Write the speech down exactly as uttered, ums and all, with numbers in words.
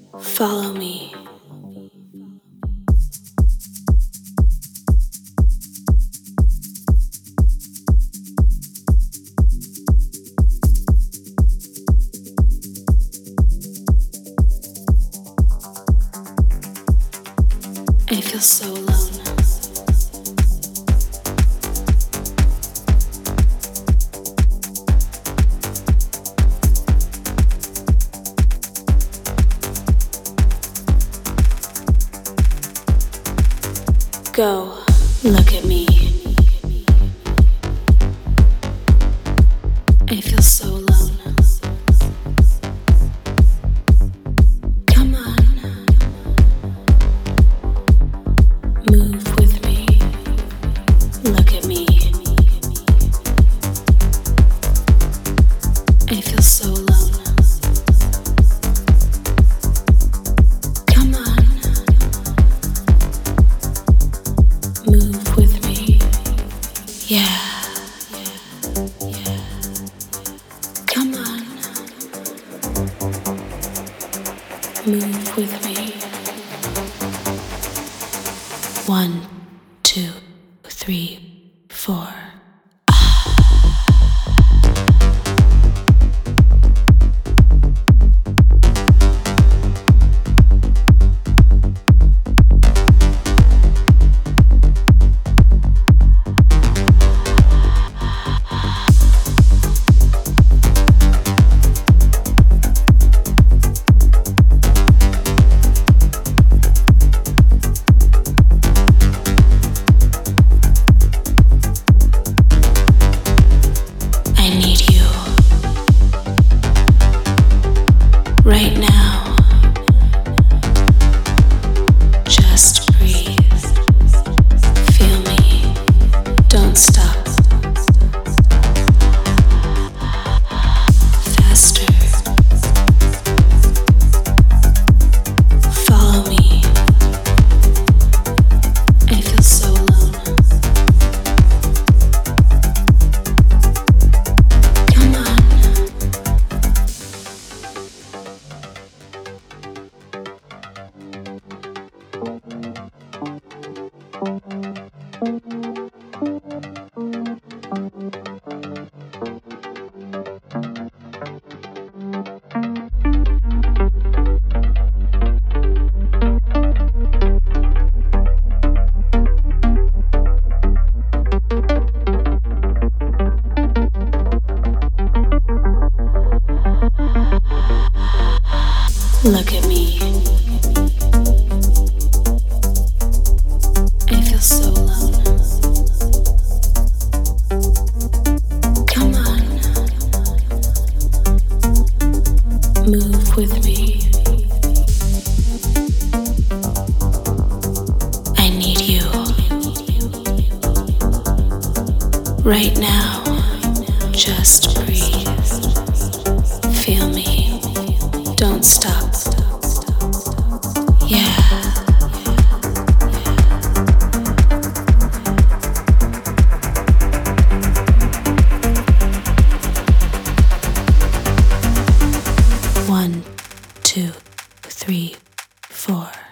Follow me. I feel so alone. Go, look at me. I feel so alone. Come on, move with me. Look at me. I feel so alone. Come on, move with me. Yeah. Come on, move with me. One, two, three, four. Right now, just breathe. Feel me. Don't stop. Faster. Follow me. I feel so alone. Come on. Look at me. I feel so alone. Come on, move with me. I need you. Right now, just breathe. Feel me. Don't stop. Yeah. One, two, three, four.